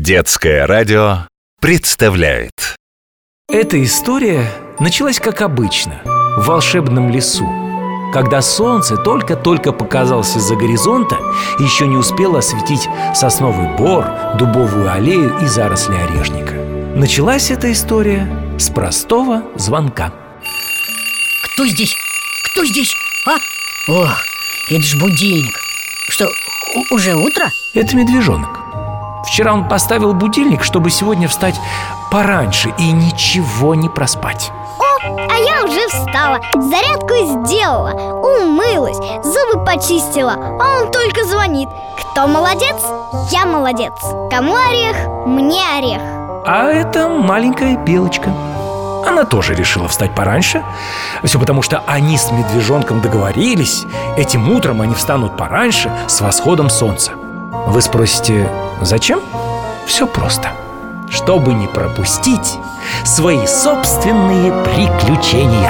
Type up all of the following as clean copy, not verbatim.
Детское радио представляет. Эта история началась как обычно, в волшебном лесу, когда солнце только-только показалось из-за горизонта и еще не успело осветить сосновый бор, дубовую аллею и заросли орешника. Началась эта история с простого звонка. Кто здесь? Кто здесь? А? Ох, это ж будильник. Что, уже утро? Это медвежонок. Вчера он поставил будильник, чтобы сегодня встать пораньше и ничего не проспать. А я уже встала, зарядку сделала, умылась, зубы почистила, а он только звонит. Кто молодец? Я молодец. Кому орех? Мне орех. А это маленькая белочка. Она тоже решила встать пораньше. Все потому, что они с медвежонком договорились. Этим утром они встанут пораньше с восходом солнца. Вы спросите, зачем? Все просто. Чтобы не пропустить свои собственные приключения.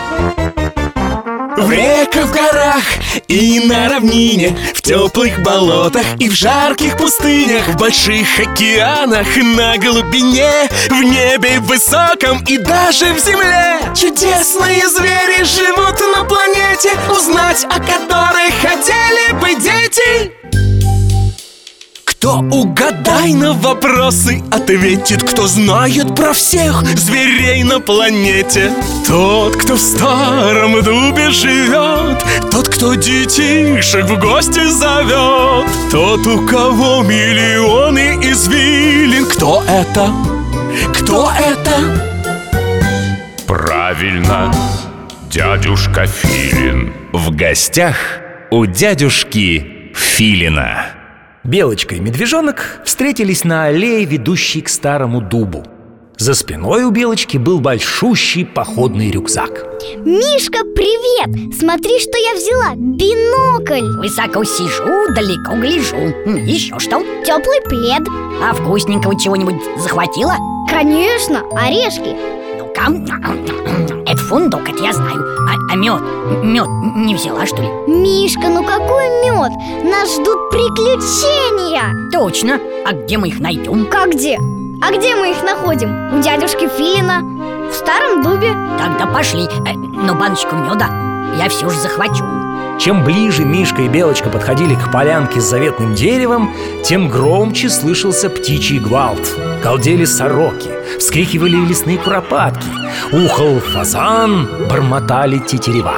В реках, в горах и на равнине, в теплых болотах и в жарких пустынях, в больших океанах, на глубине, в небе высоком и даже в земле. Чудесные звери живут на планете, узнать о которых хотели бы дети. Кто угадай на вопросы ответит, кто знает про всех зверей на планете. Тот, кто в старом дубе живет, тот, кто детишек в гости зовет, тот, у кого миллионы извилин. Кто это? Кто это? Правильно, дядюшка Филин. В гостях у дядюшки Филина. Белочка и медвежонок встретились на аллее, ведущей к старому дубу. За спиной у Белочки был большущий походный рюкзак. Мишка, привет! Смотри, что я взяла, бинокль. Высоко сижу, далеко гляжу. Еще что? Теплый плед. А вкусненького чего-нибудь захватила? Конечно, орешки. Ну-ка, это фундук, это я знаю. А мед? Мед не взяла, что ли? Мишка, ну какой мед? Нас ждут приключения. Точно, а где мы их найдем? Как где? А где мы их находим? У дядюшки Филина, в старом дубе. Тогда пошли, но баночку меда я все же захвачу. Чем ближе Мишка и Белочка подходили к полянке с заветным деревом, тем громче слышался птичий гвалт. Галдели сороки, вскрикивали лесные куропатки, ухал фазан, бормотали тетерева.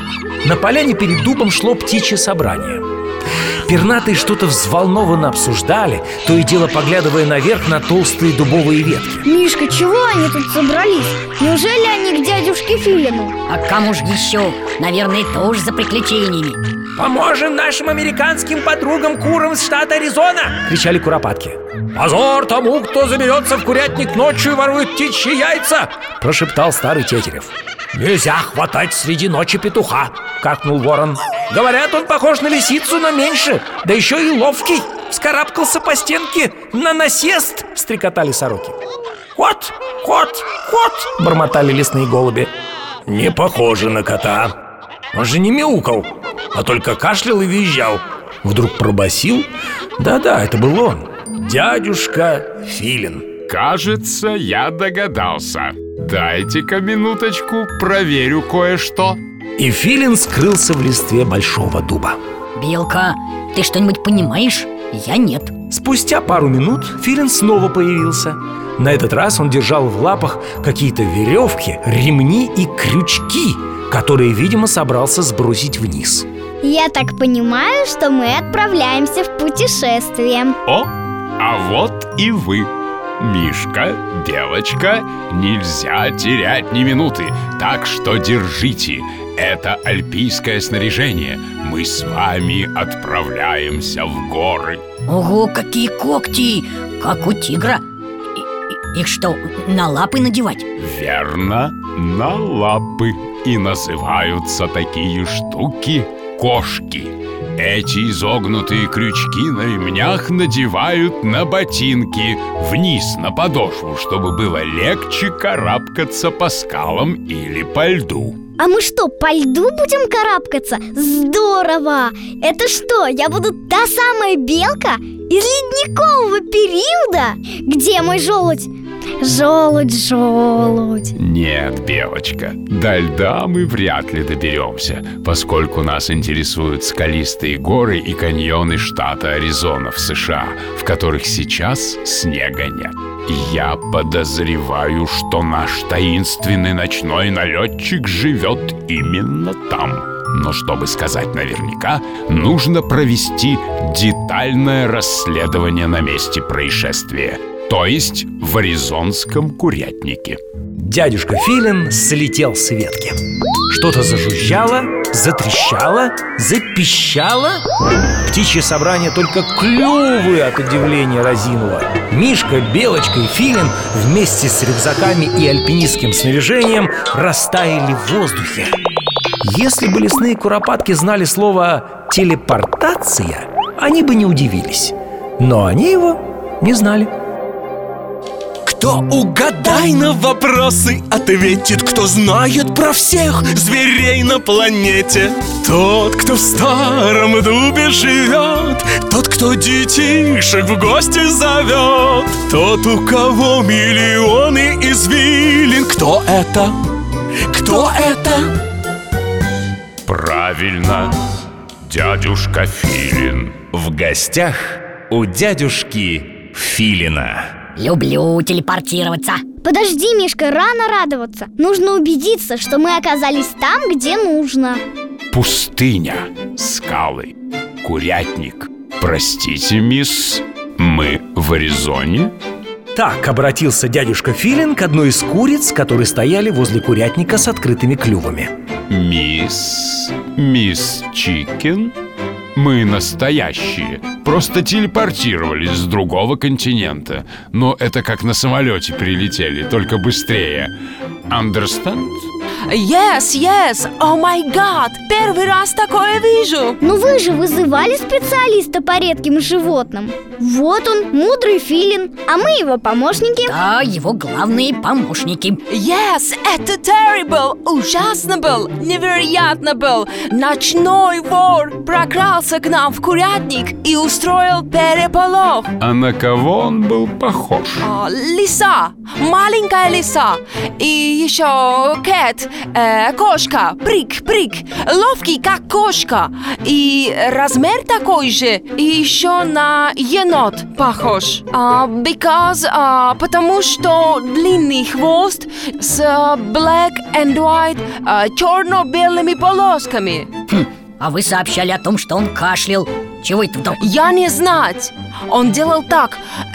На поляне перед дубом шло птичье собрание. Пернатые что-то взволнованно обсуждали, то и дело поглядывая наверх на толстые дубовые ветки. Мишка, чего они тут собрались? Неужели они к дядюшке Филину? А кому же еще? Наверное, тоже за приключениями. «Поможем нашим американским подругам-курам из штата Аризона!» — кричали куропатки. «Позор тому, кто заберется в курятник ночью и ворует птичьи яйца!» — прошептал старый Тетерев. «Нельзя хватать среди ночи петуха!» — каркнул ворон. «Говорят, он похож на лисицу, но меньше, да еще и ловкий. Вскарабкался по стенке на насест!» — стрекотали сороки. «Кот, кот, кот!» — бормотали лесные голуби. «Не похоже на кота. Он же не мяукал, а только кашлял и визжал». Вдруг пробасил. Да-да, это был он, дядюшка Филин. Кажется, я догадался. Дайте-ка минуточку, проверю кое-что. И Филин скрылся в листве большого дуба. Белка, ты что-нибудь понимаешь? Я нет. Спустя пару минут Филин снова появился. На этот раз он держал в лапах какие-то веревки, ремни и крючки, которые, видимо, собрался сбросить вниз. Я так понимаю, что мы отправляемся в путешествие. О, а вот и вы. Мишка, Белочка, нельзя терять ни минуты, так что держите. Это альпийское снаряжение. Мы с вами отправляемся в горы. Ого, какие когти! Как у тигра. Их что, на лапы надевать? Верно, на лапы. И называются такие штуки кошки. Эти изогнутые крючки на ремнях надевают на ботинки вниз на подошву, чтобы было легче карабкаться по скалам или по льду. А мы что, по льду будем карабкаться? Здорово! Это что, я буду та самая белка из ледникового периода? Где мой желудь? Желудь. Нет, Белочка, до льда мы вряд ли доберемся, поскольку нас интересуют скалистые горы и каньоны штата Аризона в США, в которых сейчас снега нет. Я подозреваю, что наш таинственный ночной налетчик живет именно там. Но чтобы сказать наверняка, нужно провести детальное расследование на месте происшествия, то есть в аризонском курятнике. Дядюшка Филин слетел с ветки. Что-то зажужжало, затрещало, запищало. Птичье собрание только клювы от удивления разинуло. Мишка, Белочка и Филин вместе с рюкзаками и альпинистским снаряжением растаяли в воздухе. Если бы лесные куропатки знали слово «телепортация», они бы не удивились. Но они его не знали. Кто угадай на вопросы ответит, кто знает про всех зверей на планете. Тот, кто в старом дубе живет, тот, кто детишек в гости зовет, тот, у кого миллионы извилин. Кто это? Кто это? Правильно, дядюшка Филин. В гостях у дядюшки Филина. Люблю телепортироваться. Подожди, Мишка, рано радоваться. Нужно убедиться, что мы оказались там, где нужно. Пустыня, скалы, курятник. Простите, мисс, мы в Аризоне? Так обратился дядюшка Филин к одной из куриц, которые стояли возле курятника с открытыми клювами. Мисс Чикен? Мы настоящие, просто телепортировались с другого континента. Но это как на самолете прилетели, только быстрее. Understand? Yes, oh my god, первый раз такое вижу. Но вы же вызывали специалиста по редким животным. Вот он, мудрый Филин, а мы его помощники. Да, его главные помощники. Yes, это terrible, ужасно был, невероятно был. Ночной вор прокрался к нам в курятник и устроил переполох. А на кого он был похож? Лиса, маленькая лиса. И еще Кэт, кошка, Брик, ловкий как кошка. И размер такой же. И еще на енот похож. Потому что длинный хвост с black and white, черно-белыми полосками. А вы сообщали о том, что он кашлял. Чего это вдруг? Я не знать. Он делал так.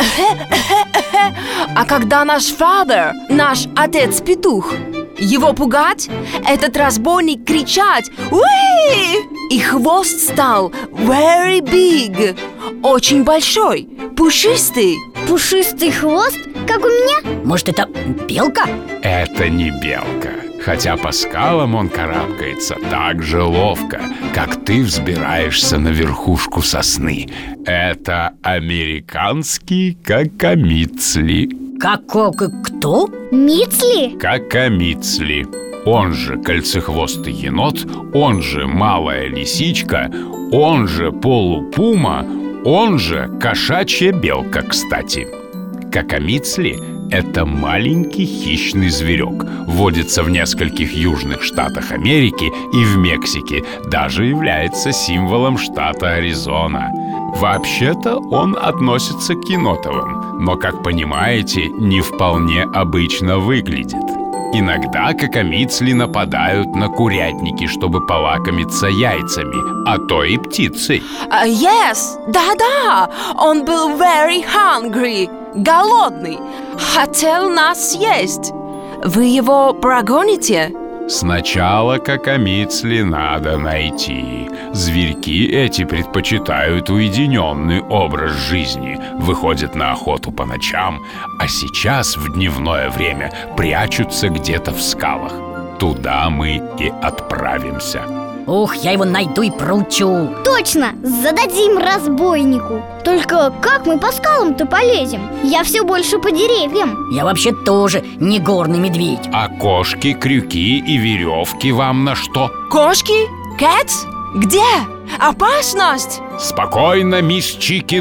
А когда наш отец-петух, его пугать, этот разбойник кричать «Уи!» И хвост стал very big, очень большой, пушистый. Пушистый хвост, как у меня? Может, это белка? Это не белка. Хотя по скалам он карабкается так же ловко, как ты взбираешься на верхушку сосны. Это американский какамицли. Кто? Мицли? Какамицли. Он же кольцехвостый енот, он же малая лисичка, он же полупума, он же кошачья белка, кстати. Какамицли – это маленький хищный зверек. Водится в нескольких южных штатах Америки и в Мексике. Даже является символом штата Аризона. Вообще-то он относится к енотовым, но, как понимаете, не вполне обычно выглядит. Иногда какамицли нападают на курятники, чтобы полакомиться яйцами, а то и птицей. Yes, да, он был very hungry, голодный, хотел нас съесть. Вы его прогоните? Сначала какамицли надо найти. Зверьки эти предпочитают уединенный образ жизни, выходят на охоту по ночам, а сейчас в дневное время прячутся где-то в скалах. Туда мы и отправимся. Ух, я его найду и проучу. Точно, зададим разбойнику. Только как мы по скалам-то полезем? Я все больше по деревьям. Я вообще тоже не горный медведь. А кошки, крюки и веревки вам на что? Кошки? Cats? Где? Опасность? Спокойно, мисс Чикен.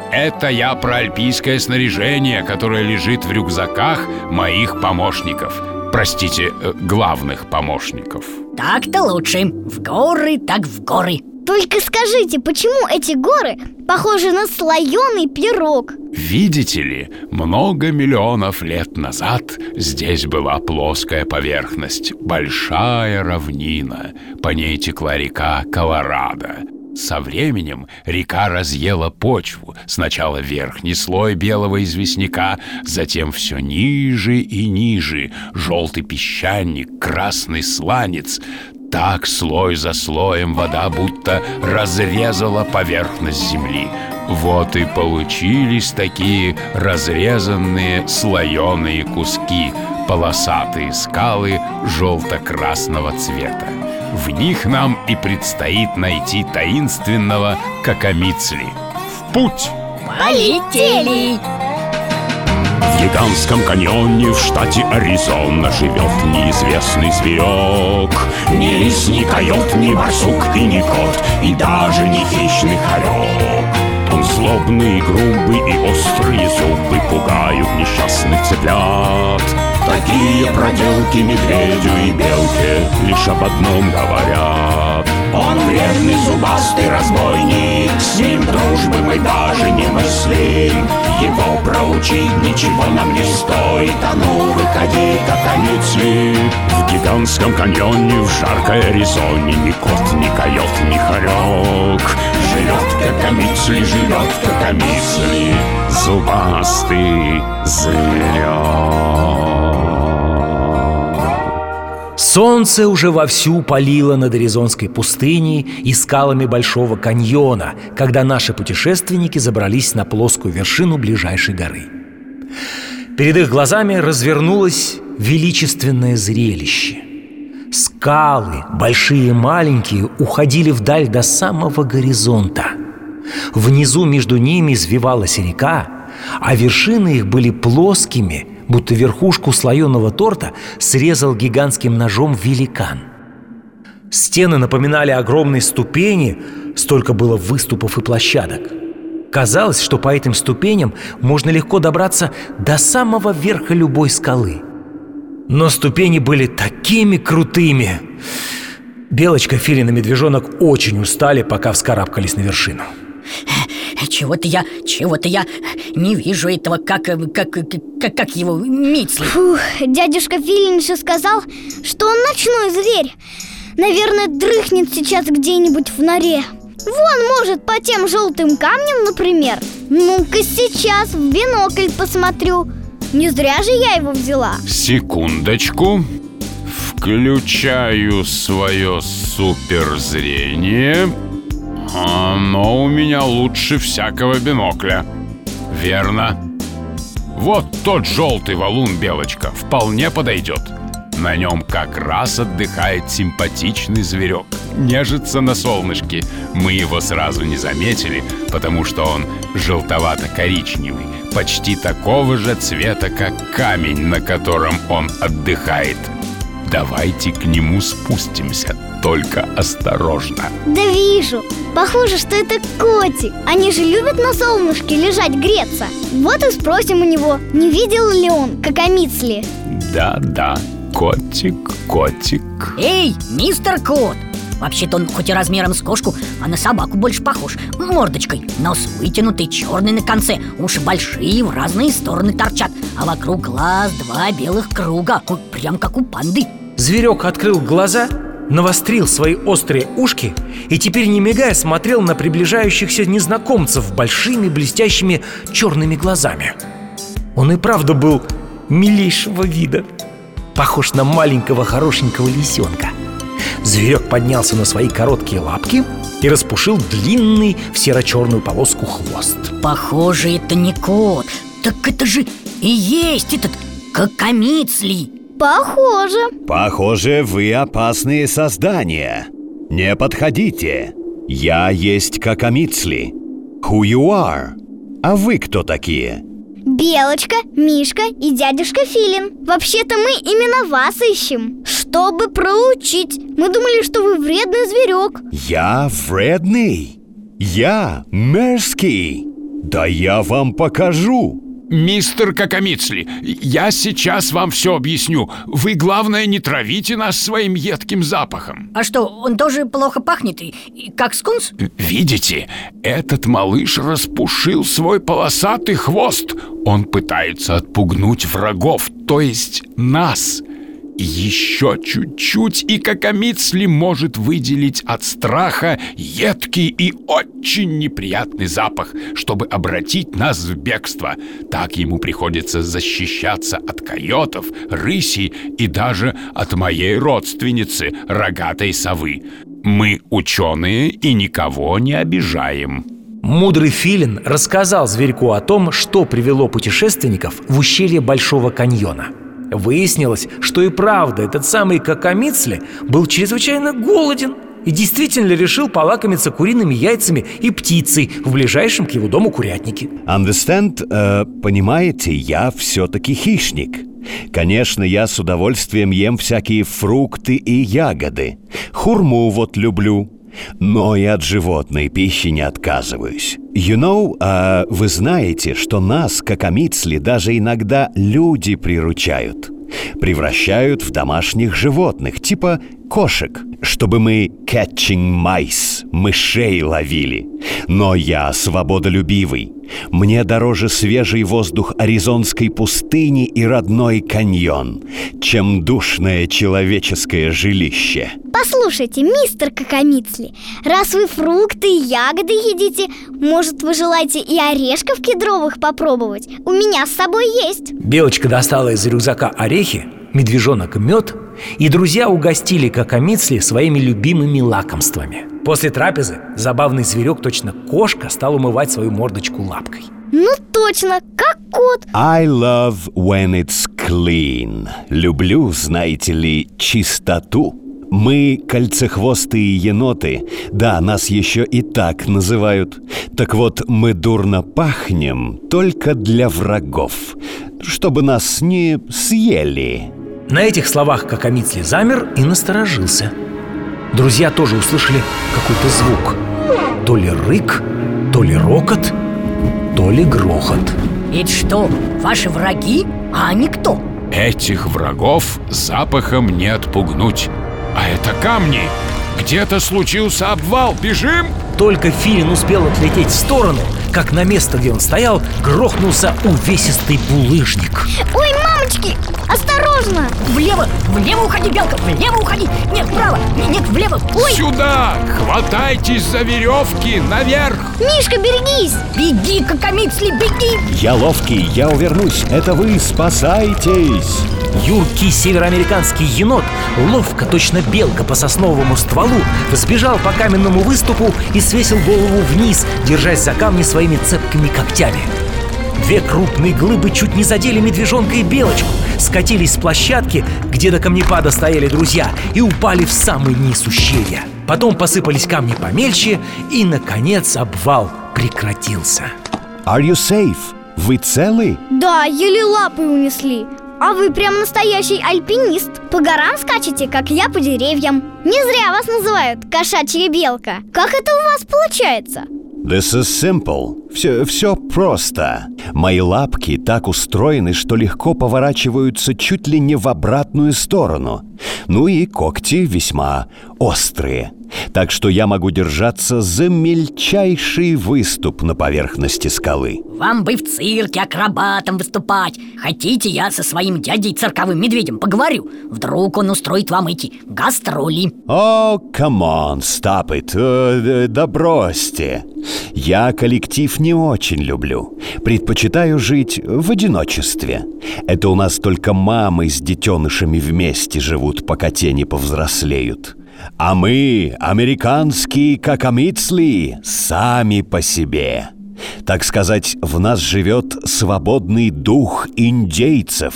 Это я про альпийское снаряжение, которое лежит в рюкзаках моих помощников. Простите, главных помощников. Так-то лучше. В горы, так в горы. Только скажите, почему эти горы похожи на слоеный пирог? Видите ли, много миллионов лет назад здесь была плоская поверхность, большая равнина. По ней текла река Колорадо. Со временем река разъела почву. Сначала верхний слой белого известняка, затем все ниже и ниже. Желтый песчаник, красный сланец. Так слой за слоем вода будто разрезала поверхность земли. Вот и получились такие разрезанные слоеные куски, полосатые скалы желто-красного цвета. В них нам и предстоит найти таинственного Какомицли. В путь! Полетели! В гигантском каньоне в штате Аризона живет неизвестный зверек. Ни лис, ни койот, ни барсук и ни кот, и даже не хищный хорек. Он злобный, грубый и острые зубы пугают несчастных цыплят. Такие проделки медведю и белке лишь об одном говорят. Он вредный, зубастый разбойник, с ним дружбы мы даже не мыслим. Его проучить ничего нам не стоит, а ну выходи, Какомицли. В гигантском каньоне в жаркой Аризоне ни кот, ни койот, ни хорек. Живет Какомицли, живет Какомицли, зубастый зверек. Солнце уже вовсю палило над Аризонской пустыней и скалами Большого каньона, когда наши путешественники забрались на плоскую вершину ближайшей горы. Перед их глазами развернулось величественное зрелище. Скалы, большие и маленькие, уходили вдаль до самого горизонта. Внизу между ними извивалась река, а вершины их были плоскими, будто верхушку слоеного торта срезал гигантским ножом великан. Стены напоминали огромные ступени, столько было выступов и площадок. Казалось, что по этим ступеням можно легко добраться до самого верха любой скалы. Но ступени были такими крутыми. Белочка, Филин и Медвежонок очень устали, пока вскарабкались на вершину. Чего-то я не вижу этого, как его Мицли. Фух, дядюшка Филин же сказал, что он ночной зверь. Наверное, дрыхнет сейчас где-нибудь в норе. Вон, может, по тем желтым камням, например. Ну-ка сейчас в бинокль посмотрю. Не зря же я его взяла. Секундочку. Включаю свое суперзрение. Но у меня лучше всякого бинокля. Верно. Вот тот желтый валун, Белочка, вполне подойдет. На нем как раз отдыхает симпатичный зверек. Нежится на солнышке. Мы его сразу не заметили, потому что он желтовато-коричневый, почти такого же цвета, как камень, на котором он отдыхает. Давайте к нему спустимся, только осторожно. Да вижу, похоже, что это котик. Они же любят на солнышке лежать, греться. Вот и спросим у него, не видел ли он Какомицли. Да, котик. Эй, мистер Кот! Вообще-то он хоть и размером с кошку, а на собаку больше похож. Мордочкой, нос вытянутый, черный на конце, уши большие, в разные стороны торчат, а вокруг глаз 2 белых круга, прям как у панды. Зверек открыл глаза, навострил свои острые ушки и теперь, не мигая, смотрел на приближающихся незнакомцев большими блестящими черными глазами. Он и правда был милейшего вида, похож на маленького хорошенького лисенка. Зверек поднялся на свои короткие лапки и распушил длинный в серо-черную полоску хвост. Похоже, это не кот. Так это же и есть этот Какомицли. Похоже, вы опасные создания. Не подходите. Я есть Какомицли. Who you are? А вы кто такие? Белочка, Мишка и дядюшка Филин. Вообще-то мы именно вас ищем, чтобы проучить. Мы думали, что вы вредный зверек. Я вредный? Я мерзкий? Да я вам покажу. Мистер Какамицли, я сейчас вам все объясню. Вы, главное, не травите нас своим едким запахом. А что, он тоже плохо пахнет, и как скунс? Видите, этот малыш распушил свой полосатый хвост. Он пытается отпугнуть врагов, то есть нас. Еще чуть-чуть, и Какамицли может выделить от страха едкий и очень неприятный запах, чтобы обратить нас в бегство. Так ему приходится защищаться от койотов, рысей и даже от моей родственницы, рогатой совы. Мы ученые и никого не обижаем. Мудрый филин рассказал зверьку о том, что привело путешественников в ущелье Большого каньона. Выяснилось, что и правда этот самый Какамицли был чрезвычайно голоден и действительно решил полакомиться куриными яйцами и птицей в ближайшем к его дому курятнике. Understand? Понимаете, я все-таки хищник. Конечно, я с удовольствием ем всякие фрукты и ягоды. Хурму вот люблю. Но и от животной пищи не отказываюсь. Вы знаете, что нас, Какамицли, даже иногда люди приручают. Превращают в домашних животных, типа кошек, чтобы мы catching mice, мышей ловили. Но я свободолюбивый. Мне дороже свежий воздух аризонской пустыни и родной каньон, чем душное человеческое жилище. Послушайте, мистер Какамицли, раз вы фрукты и ягоды едите, может, вы желаете и орешков кедровых попробовать? У меня с собой есть. Белочка достала из рюкзака орехи, медвежонок мед, и друзья угостили Какамицли своими любимыми лакомствами. После трапезы забавный зверек, точно кошка, стал умывать свою мордочку лапкой. Ну точно, как кот. I love when it's clean. Люблю, знаете ли, чистоту. Мы кольцехвостые еноты. Да, нас еще и так называют. Так вот, мы дурно пахнем только для врагов, чтобы нас не съели. На этих словах Какамицли замер и насторожился. Друзья тоже услышали какой-то звук. То ли рык, то ли рокот, то ли грохот. Это что, ваши враги? А они кто? Этих врагов запахом не отпугнуть. А это камни. Где-то случился обвал. Бежим! Только филин успел отлететь в сторону, как на место, где он стоял, грохнулся увесистый булыжник. Ой, мамочки, осторожно! Влево уходи, Белка, влево уходи. Нет, вправо, нет, влево. Ой! Сюда! Хватайтесь за веревки, наверх! Мишка, берегись! Беги, Какамицли, беги! Я ловкий, я увернусь. Это вы спасайтесь! Юркий североамериканский енот, ловко, точно белка по сосновому стволу, взбежал по каменному выступу и свесил голову вниз, держась за камни своими цепкими когтями. Две крупные глыбы чуть не задели медвежонка и белочку, скатились с площадки, где до камнепада стояли друзья, и упали в самый низ ущелья. Потом посыпались камни помельче, и, наконец, обвал прекратился. Are you safe? Вы целы? Да, еле лапы унесли. А вы прям настоящий альпинист. По горам скачете, как я по деревьям. Не зря вас называют кошачья белка. Как это у вас получается? This is simple. Все просто. Мои лапки так устроены, что легко поворачиваются чуть ли не в обратную сторону. Ну и когти весьма острые. Так что я могу держаться за мельчайший выступ на поверхности скалы. Вам бы в цирке акробатом выступать. Хотите, я со своим дядей цирковым медведем поговорю? Вдруг он устроит вам эти гастроли. О, come on, stop it. Да бросьте. Я коллектив не очень люблю. Предпочитаю жить в одиночестве. Это у нас только мамы с детенышами вместе живут, пока те не повзрослеют. А мы, американские Какамицли, сами по себе. Так сказать, в нас живет свободный дух индейцев.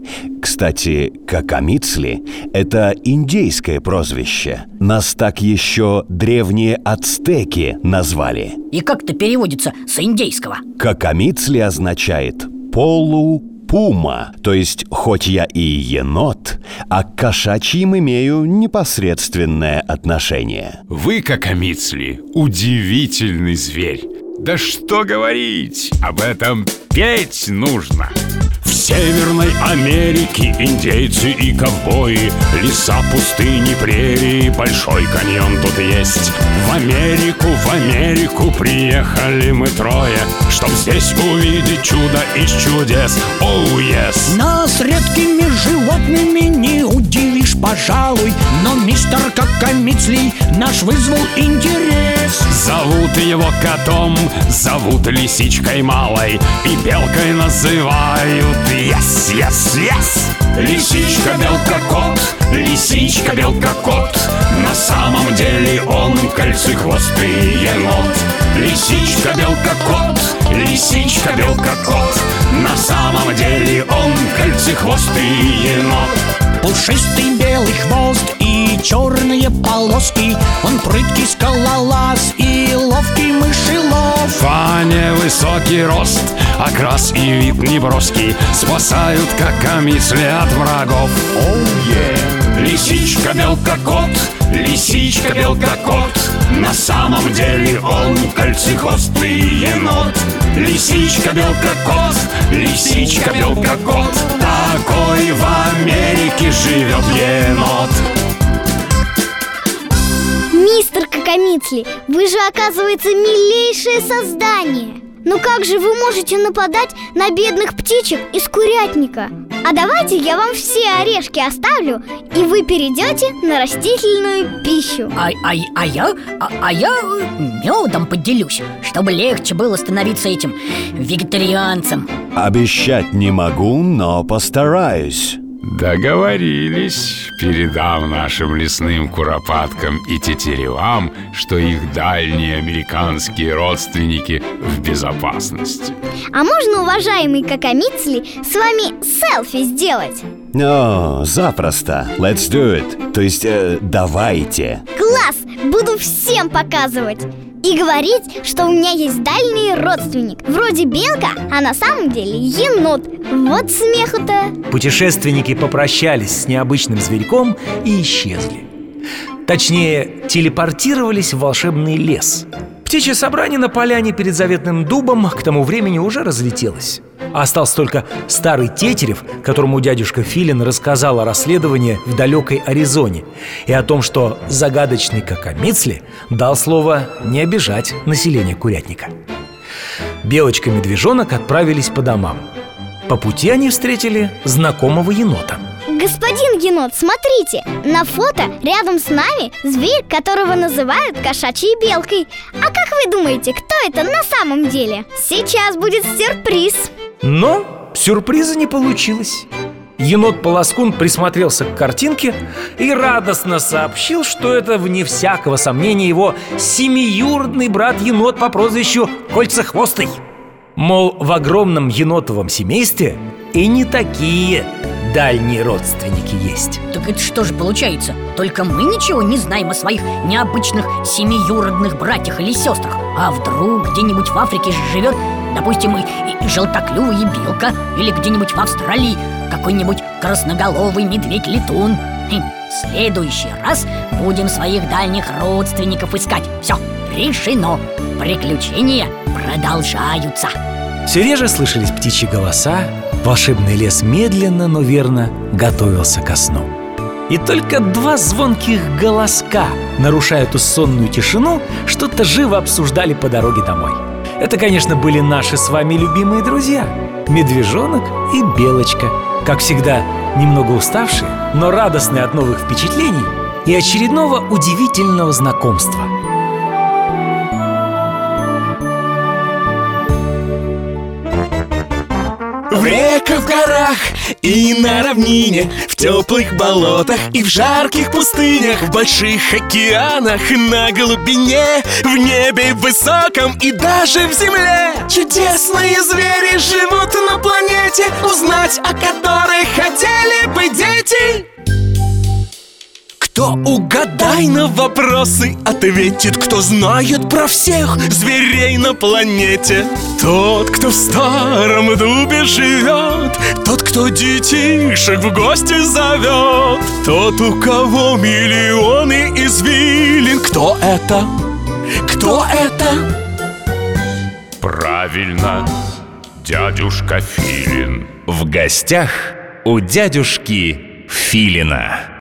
Кстати, Какамицли – это индейское прозвище. Нас так еще древние ацтеки назвали. И как это переводится с индейского? Какамицли означает полупума, то есть хоть я и енот, а к кошачьим имею непосредственное отношение. Вы, Какамицли, удивительный зверь. Да что говорить, об этом петь нужно. В Северной Америке индейцы и ковбои, леса, пустыни, прерии, большой каньон тут есть. В Америку приехали мы трое, чтоб здесь увидеть чудо из чудес. Оу, yes! Нас редкими животными не удивишь, пожалуй, но мистер Какомицлей наш вызвал интерес. Зовут его котом, зовут лисичкой малой, и белкой называют yes, yes, yes. Лисичка, белка, кот, лисичка, белка, кот. На самом деле он кольцехвостый енот. Лисичка, белка, кот, лисичка, белка, кот. На самом деле он кольцехвостый енот. Пушистый белый хвост и черные полоски, он прыткий скалолаз и ловкий мышелов. Фаня высокий рост, окрас и вид неброский спасают Какомицли от врагов. Oh, yeah. Лисичка, белка, кот, лисичка, белка, кот. На самом деле он кольцехвостый енот. Лисичка, белка, кот, лисичка, белка, кот. Такой в Америке живет енот. Мистер Какомицли, вы же, оказывается, милейшее создание. Ну как же вы можете нападать на бедных птичек из курятника? А давайте я вам все орешки оставлю, и вы перейдете на растительную пищу. А я медом поделюсь, чтобы легче было становиться этим вегетарианцем. Обещать не могу, но постараюсь. Договорились. Передам нашим лесным куропаткам и тетеревам, что их дальние американские родственники в безопасности. А можно, уважаемый Какомицли, с вами селфи сделать? О, запросто. Let's do it. То есть, давайте. Класс! Буду всем показывать и говорить, что у меня есть дальний родственник. Вроде белка, а на самом деле енот. Вот смеху-то. Путешественники попрощались с необычным зверьком и исчезли. Точнее, телепортировались в волшебный лес. Птичье собрание на поляне перед заветным дубом к тому времени уже разлетелось. А остался только старый Тетерев, которому дядюшка Филин рассказал о расследовании в далекой Аризоне и о том, что загадочный Какомицли дал слово не обижать население курятника. Белочка-медвежонок отправились по домам. По пути они встретили знакомого енота. Господин енот, смотрите, на фото рядом с нами зверь, которого называют кошачьей белкой. А как вы думаете, кто это на самом деле? Сейчас будет сюрприз. Но сюрприза не получилось. Енот-полоскун присмотрелся к картинке и радостно сообщил, что это, вне всякого сомнения, его семиюродный брат-енот по прозвищу Кольцехвостый. Мол, в огромном енотовом семействе и не такие дальние родственники есть. Так это что же получается? Только мы ничего не знаем о своих необычных семиюродных братьях или сестрах. А вдруг где-нибудь в Африке живет, допустим, и желтоклювая белка, или где-нибудь в Австралии какой-нибудь красноголовый медведь-летун. В следующий раз будем своих дальних родственников искать. Все, решено. Приключения продолжаются. Все реже слышались птичьи голоса. Волшебный лес медленно, но верно готовился ко сну. И только два звонких голоска, нарушая эту сонную тишину, что-то живо обсуждали по дороге домой. Это, конечно, были наши с вами любимые друзья — медвежонок и белочка. Как всегда, немного уставшие, но радостные от новых впечатлений и очередного удивительного знакомства. В реках, в горах и на равнине, в теплых болотах и в жарких пустынях, в больших океанах, на глубине, в небе высоком и даже в земле. Чудесные звери живут на планете, узнать о которых хотели бы дети. Кто угадай на вопросы ответит, кто знает про всех зверей на планете. Тот, кто в старом дубе живет, тот, кто детишек в гости зовет, тот, у кого миллионы извилин. Кто это? Кто это? Правильно, дядюшка Филин. В гостях у дядюшки Филина.